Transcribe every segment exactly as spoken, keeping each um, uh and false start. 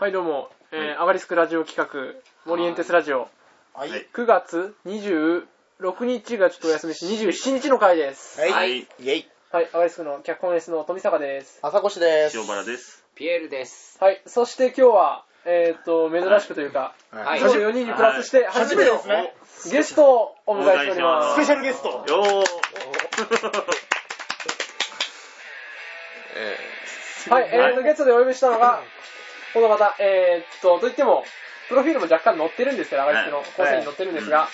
はいどうも、えー、アガリスクラジオ企画モリエンテスラジオ、はい、くがつにじゅうろくにちがちょっとお休みしてにじゅうしちにちの回です。 はい、はい、イェイ。 はい、アガリスクの脚本 S の富坂です。 朝越です。 塩原です。 ピエールです。 はい、そして今日はえっ、ー、と珍しくというか、はい、今日よにんにプラスして初めてのゲストをお迎えしております。 スペシャルゲスト。 よー。 えー、はい、えーとゲストでお呼びしたのがこの方、えーっとといってもプロフィールも若干載ってるんですけど、アガリスクの構成に載ってるんですが。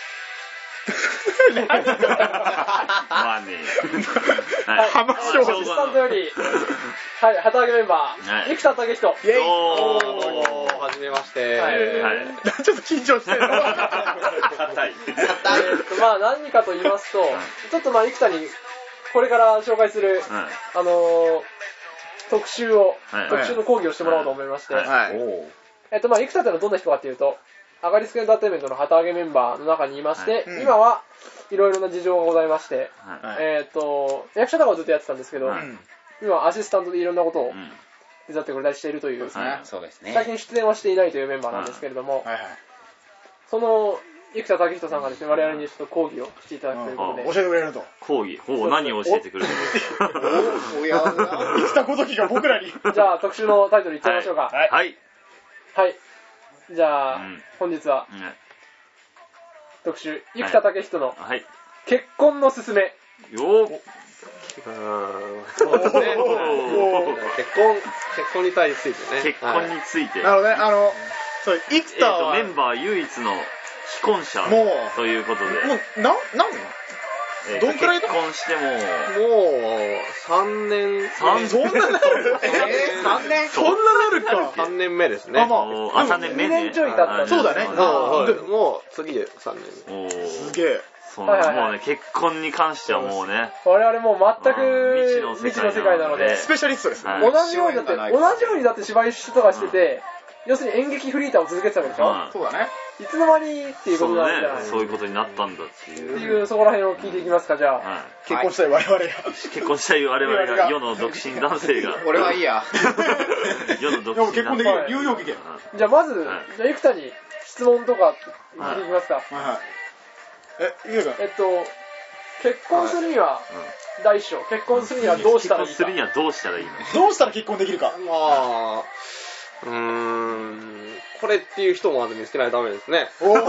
まあね。 はい、浜松アシスタントより、はい、旗揚げメンバー、生田武人。 イェイ。 おー、はじめまして。 はい。 はい、ちょっと緊張してる。硬い。 まあ何かと言いますと、ちょっとまあ生田にこれから紹介する、あのー、特集を、はい、特集の講義をしてもらおうと思いまして、はいはい、えっとまあ生田ってのはどんな人かっていうと、アガリスクエンターテインメントの旗揚げメンバーの中にいまして、はい、今はいろいろな事情がございまして、はい、えっと役者とかをずっとやってたんですけど、はい、今アシスタントでいろんなことを手伝ってくれたりしているという、 そうですね、 最近出演はしていないというメンバーなんですけれども、はいはい、その生田武人さんがですね、我々にちょっと講義をしていただくということで、 うん、教えてくれると。 講義、ほう、何を教えてくれるの？ おや、生田ごときが僕らに。 じゃあ特集のタイトルいっちゃいましょうか。 はい。はい。 はい。じゃあ、うん、本日は、うん、特集、生田武人の、はい、結婚のすすめ。よー。そうですね。結婚、結婚に対してね。 結婚について。 なるほどね。あの、そう、生田は、 えー、メンバー唯一の既婚者ということで。 もう、な、なんえー、どんくらい結婚しても、もう、 さんねん。 そんななるえー、さんねんそんななるか。 さんねんめですね。 あ、まあ、あ、さんねんめね。 にねんちょい経った。 そうだね。 もう、次でさんねんめ。 すげえ。 そう、はいはいはい、もうね、結婚に関してはもうね。 我々もう全く未知の世界なので。 スペシャリストです。 同じようにだって、同じようにだって芝居とかしてて、要するに演劇フリーターを続けてたわけでしょ、うん、 そうだね。 いつの間にっていうことなんじゃない、 そうね、そういうことになったんだっていう。 っていう、そこら辺を聞いていきますか、じゃあ。はい、 結婚したい我々が。 結婚したい我々が、世の独身男性が。 俺はいいや。 世の独身男性が。 でも結婚できる。ニューヨーク行け。じゃあまず、はい、じゃあ、生田に質問とか聞いていきますか。はい。はい、 え、いいかえっと、結婚するには、第一章、結婚するにはどうしたらいいか。 結婚するにはどうしたらいいの？ どうしたら結婚できるか。 まあ、うーん、これっていう人もまず見つけないとダメですね。 おー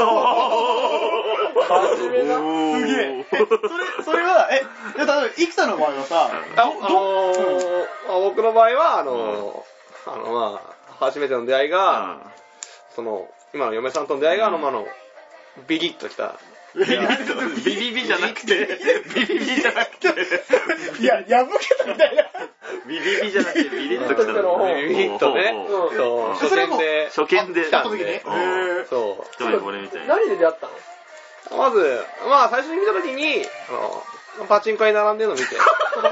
真面目な。すげえ。それ、それは、え、例えば、生田の場合はさ、 あ、あのーうん、僕の場合は、あのー、あの、まあ、初めての出会いが、うん、その、今の嫁さんとの出会いが、あの、まあの、ビリッときた。 ビビビじゃなくて、ビビビじゃなくて、 いや、破けたみたいな。 ビビビじゃなくて、ビリッときたの。ビビッとね。そう、初見で。 初見で。 来たんで。そう。 一人これみたいな。 何で出会ったの？ まず、まあ最初に見たときに、あの、パチンコに並んでるの見て。い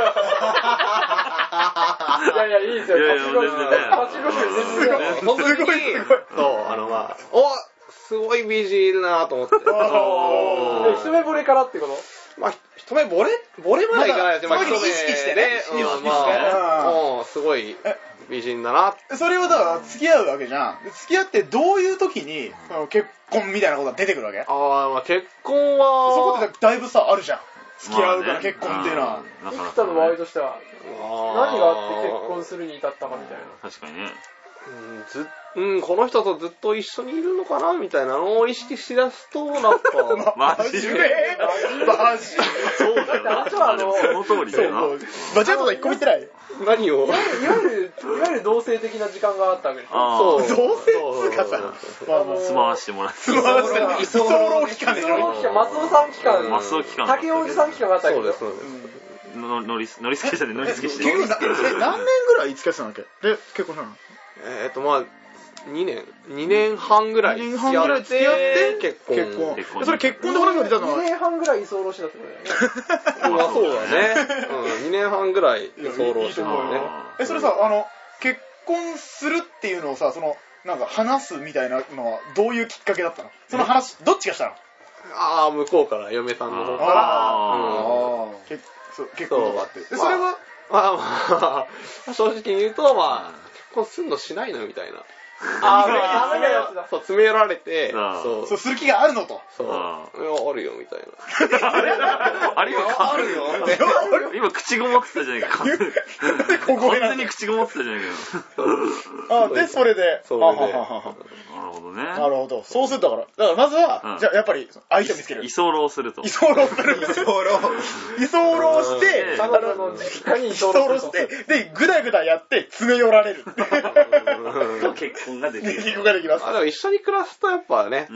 やいや、いいですよ。 いやいや、全然ね。 パチンコしか全然ね。 本当に、そう、あの、まあ、おすごい美人だなと思って。 おー。一目惚れからってこと？ まあ、一目惚れ惚れまでいかないですよ。まあ、 意識してね。 うん、まあ、すごい美人だな。 それはだから付き合うわけじゃん。付き合ってどういう時に結婚みたいなことが出てくるわけ？ ああ、まあ結婚はそこでだいぶさあるじゃん。付き合うから結婚っていうのは。 生田の場合としては何があって結婚するに至ったかみたいな。 確かにね。 うん、ずうん、この人とずっと一緒にいるのかなみたいなのを意識しだすと、なんか。 マジでマジでそうだよな。 あとはあの、 その通りだよな。 バチャッとか一個見てない何をいわゆる、いわゆる同性的な時間があったわけでしょ。 そう。同性つかさ。 住まわしてもらって。 住まわしてもらって。居候期間でしょ。 松尾さん期間。 松尾期間。 竹尾おじさん期間があったわけでしょ。 そうです、そうです。 の、乗り、乗り付けじゃね、乗り付けして。 何年ぐらい付き合ってたんだっけで、結婚したの？ えっと、まあ、にねん、にねんはんぐらい付き合って、結婚。 結婚。結婚。それ結婚で話が出たのはにねんはんぐらい居候してたってことだよね。 まあそうだね。うん、にねんはんぐらい居候してたね。 え、それさ、あの、結婚するっていうのをさ、その、なんか話すみたいなのはどういうきっかけだったの？その話、どっちがしたの？ ああ、向こうから、嫁さんの方から。 ああ。結婚とかって。それはまあまあ、正直に言うと、まあ、結婚すんのしないのみたいな。 あー、ダメなやつだ。 そう、詰め寄られて、 そう、そう、する気があるのと。 そう。いや、あるよ、みたいな。 あれあれ今、あるよ。今、口ごもってたじゃないか。完全に口ごもってたじゃないか。 あ、で、それで。 それで。 なるほどね。 なるほど。そうするとだから、だからまずは、じゃあやっぱり、相手を見つける。 居候すると。 居候する。居候。居候して、 彼女の実家に居候して、で、ぐだぐだやって、詰め寄られる。 結婚ができる。 結婚ができます。 あ、でも一緒に暮らすとやっぱね、うん。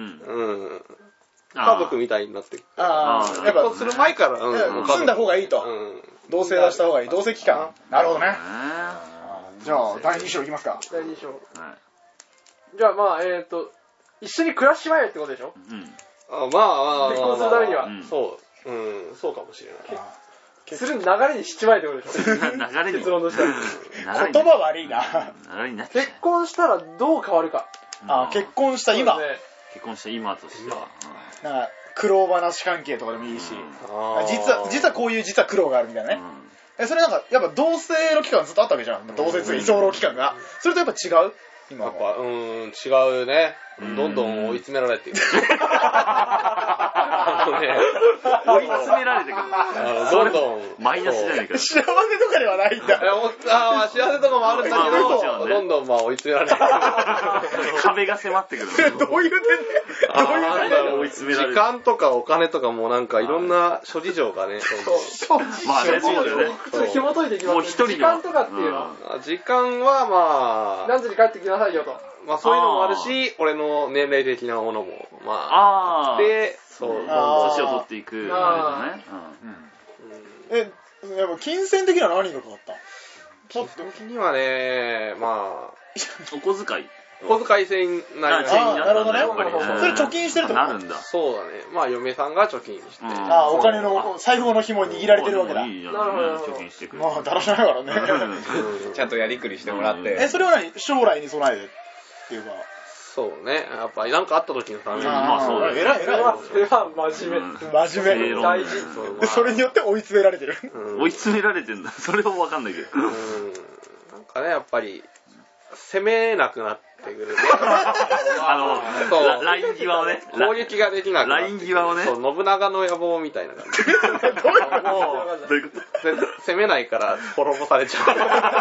家族みたいになってくる。 ああ、やっぱする前から、 住んだ方がいいと。同棲はした方がいい。同棲期間。なるほどね。じゃあ、だいに章いきますか。 だいに章。じゃあ、まあ、えっと、一緒に暮らしまえってことでしょ？ うん。 あ、まあまあ、 結婚するためには。 そう。うん、そうかもしれない。 する流れにしちまえってことでしょ？ 流れに。 結論としては。 言葉悪いな。 流れになっ結婚したらどう変わるか。 あ、結婚した今。 結婚した今としては。 なんか、苦労話関係とかでもいいし。実は、実はこういう実は苦労があるみたいなね。え、それなんか、やっぱ同棲の期間ずっとあったわけじゃん。同棲、居候期間が。それとやっぱ違う？今やっぱ、うん、違うね。どんどん追い詰められていく。 あのね、追い詰められてくる。 どんどん。 マイナスじゃないか。 幸せとかではないんだ。 ああ、幸せとかもあるんだけど、どんどんまあ追い詰められてくる。 壁が迫ってくる。 どういう点でどういう点で追い詰められる。 時間とかお金とかもなんかいろんな諸事情がね。 まあね、そうだよね。 ちょっと紐解いていきます。もう一人時間とかっていうの。 時間はまあ。 何時に帰ってきなさいよと。 まあそういうのもあるし、俺の年齢的なものも、まあ、あで、そう、 年を取っていく。なるほどね。え、やっぱ金銭的には何がかかった？ 金銭的にはね、まあ、 お小遣い。 小遣い制になります。 ああ、なるほどね。それ貯金してるってこと？ なるんだ。 そうだね。まあ嫁さんが貯金して。 ああ、お金の、財布の紐握られてるわけだ。 いいじゃん。貯金してくる。 まあ、だらしないからね。 ちゃんとやりくりしてもらって。 え、それは何？将来に備えてっていうか。 そうね。やっぱりなんかあった時のために。 まあそうだよ。 偉い偉い。 それは真面目。 真面目。 大事。 で、それによって追い詰められてる。 追い詰められてんだ。それはわかんないけど。 なんかね、やっぱり、攻めなくなってくる。 あの、ライン際をね。 攻撃ができなくなって。 ライン際をね。 そう、信長の野望みたいな感じ。 どういうこと？ どういうこと？ 攻めないから滅ぼされちゃう。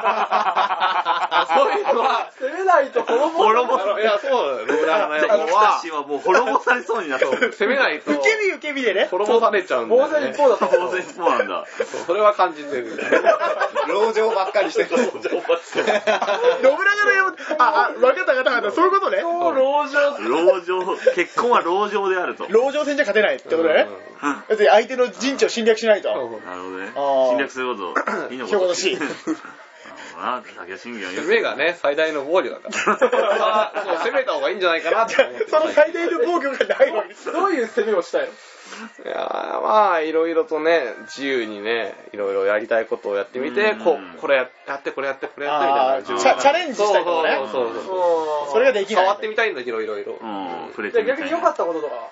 そういうのは、 攻めないと滅ぼ滅ぼされ、いや、そうだよ。信長の野望は、 私はもう滅ぼされそうになってる。 攻めないと、 受け身受け身でね。 滅ぼされちゃうんだよ、ね。 当然一方だった。 当然一方なんだ。 それは感じてる。 籠城ばっかりしてる。 籠城ばっかり。 信長の野望、あ、あ、分かった分かった。そういうことね。 籠城。 籠城、結婚は籠城であると。 籠城戦じゃ勝てないってことね。だって相手の陣地を侵略しないと。 なるほどね。侵略すること。いいのか。 標語の C。 な、武田信玄は攻めがね、最大の防御だから。そう、攻めた方がいいんじゃないかなって思って。 その最大の防御がないわけです。 どういう攻めをしたいの？ いやー、まあ、いろいろとね、自由にね、いろいろやりたいことをやってみて、こう、これやって、これやって、これやってみたいな。 チャレンジしたいことね。 そうそうそう。 それができない。 触ってみたいんだけど、いろいろ。 うん、触れてみたい。逆に良かったこととか？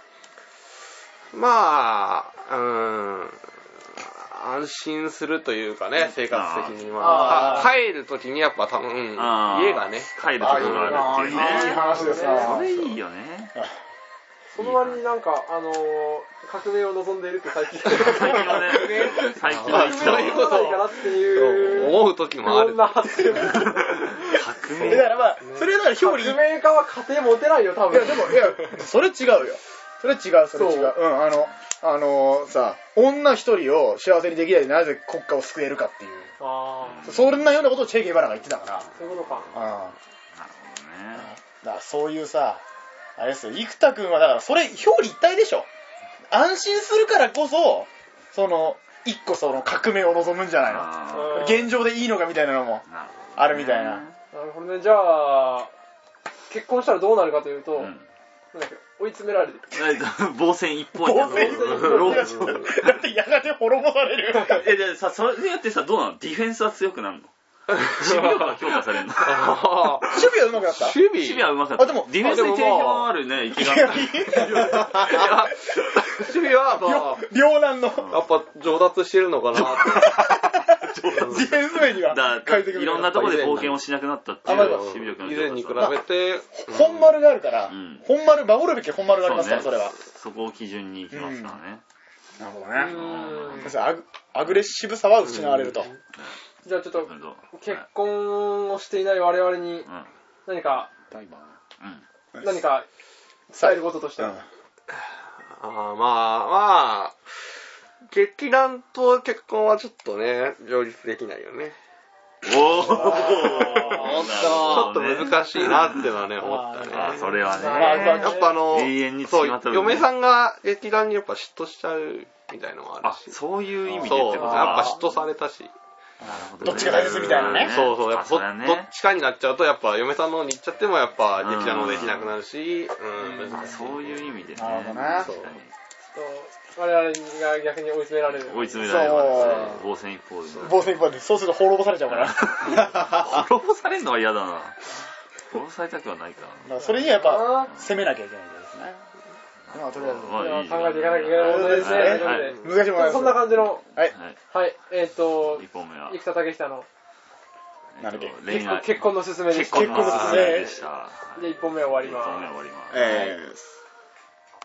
まあ、うーん。安心するというかね、生活的には。帰るときにやっぱ多分、家がね。 帰るところがあるっていうね。 いい話ですな。 それいいよね。 その割になんか、あのー、革命を望んでいるって最近。 最近はね、最近はそういうことないかなっていう。 思うときもある。 そんな発言。 革命。だからまあ、それだから表裏。 革命家は家庭持てないよ、多分。 いや、でも、いや、それ違うよ。それ違う、それ違う。うん、あの、あのー、さ、女一人を幸せにできないでなぜ国家を救えるかっていう。ああ。そんなようなことをチェ・ゲバラが言ってたから。 そういうことか。 ああ。なるほどね。 だからそういうさ、あれですよ、生田くんはだからそれ表裏一体でしょ。安心するからこそ、その、一個その革命を望むんじゃないの。現状でいいのかみたいなのもあるみたいな。 なるほどね。じゃあ、結婚したらどうなるかというと、うん、なんだっけ、追い詰められる。 防戦一方に。 防戦一方に。だってやがて滅ぼされる。 え、でさ、それによってさ、どうなの？ディフェンスは強くなるの？守備力が強化されるの。 守備は上手くなった？ 守備守備は上手かった。あ、でも、ディフェンスに定評あるね、池上。守備は、まあ、 両難の。 やっぱ上達してるのかなって。 ディフェンス面には変えてくる。 いろんなところで冒険をしなくなったっていう守備力の以前に比べて、 本丸があるから、本丸、守るべき本丸がありますから、それは。 そこを基準にいきますからね。 なるほどね。アグレッシブさは失われると。 じゃあちょっと、結婚をしていない我々に、何か、何か伝えることとしては。 あまあまあ、劇団と結婚はちょっとね、両立できないよね。 おーちょっと難しいなってのはね、思ったね。 あ、それはね。 やっぱあの、 永遠にそう、嫁さんが劇団にやっぱ嫉妬しちゃうみたいのもあるし。 あ、そういう意味でってことか。 やっぱ嫉妬されたし。 どっちが大切みたいなね。 そうそう、やっぱどっちかになっちゃうと、やっぱ嫁さんの方に行っちゃっても、やっぱ劇団の方できなくなるし、 うん、そういう意味でね。 なるほどね。 確かに。 我々が逆に追い詰められる。 追い詰められるからね。防戦一方で。 防戦一方で。そうすると滅ぼされちゃうから。 滅ぼされるのは嫌だな。滅ぼされたくはないから。それにはやっぱ、攻めなきゃいけないですね。まあ、とりあえず。 考えていかなきゃいけない問題ですね。 難しいもんです。 そんな感じの。 はい。 はい。えっと、 いっぽんめは。 生田武久の。 なんだっけ結婚のすすめでした。 結婚のすすめでした。 で、いっぽんめ終わります。 いっぽんめ終わります。 えー。